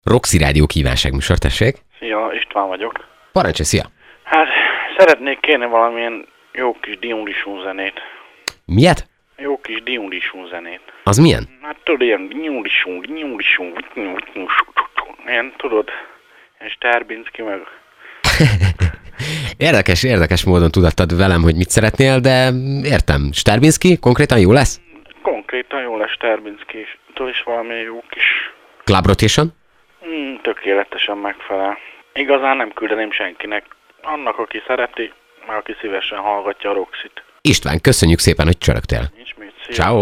Roxy Rádió kívánságműsor, tessék. Szia, István vagyok. Parancsolj, szia. Hát, szeretnék kérni valamilyen jó kis diulisú zenét. Miért? Jó kis diulisú zenét. Az milyen? Hát tudod, ilyen ilyen, tudod, ilyen Sterbinski meg... Érdekes módon tudattad velem, hogy mit szeretnél, de értem. Sterbinski konkrétan jó lesz? Konkrétan jó lesz Sterbinski is. Tudod is valami jó kis... Club Rotation? Tökéletesen megfelel. Igazán nem küldeném senkinek. Annak, aki szereti, meg aki szívesen hallgatja a Roxyt. István, köszönjük szépen, hogy csörögtél. Nincs mit, szia. Ciao.